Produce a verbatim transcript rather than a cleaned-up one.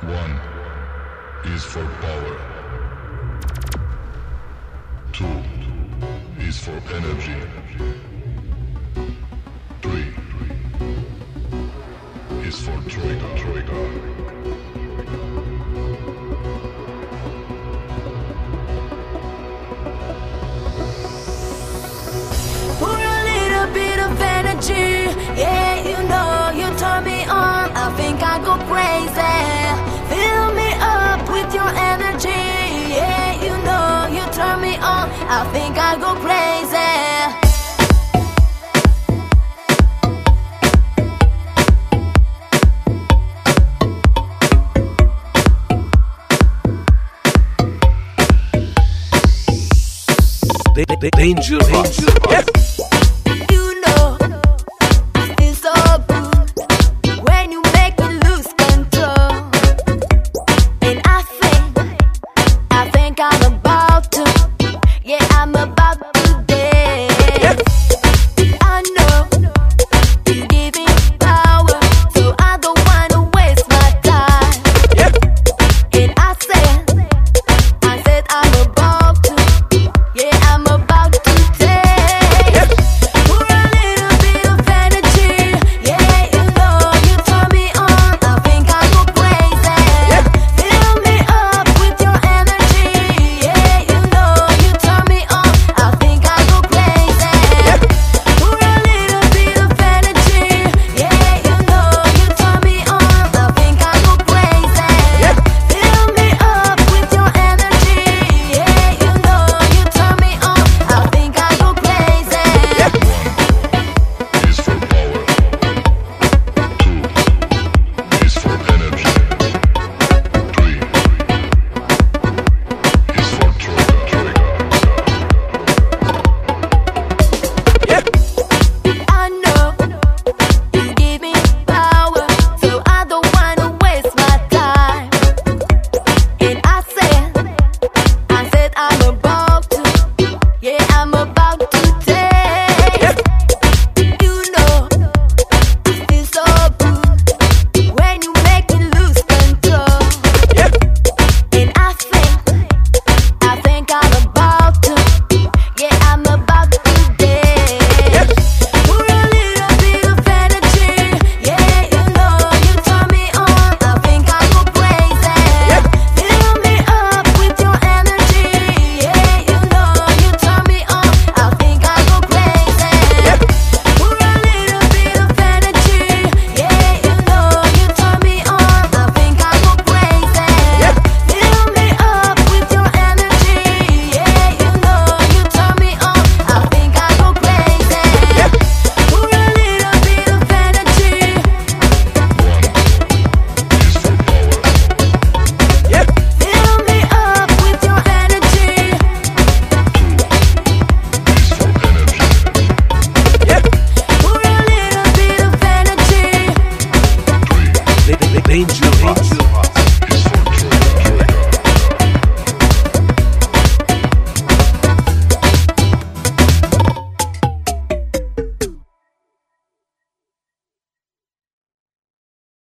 One is for power. Two is for energy. Three is for Troika Troika. Pour a little bit of energy. Yeah, you know you turn me on. I think I go crazy. Fill me up with your energy. Yeah, you know you turn me on. I think I go crazy. Danger, danger, yes.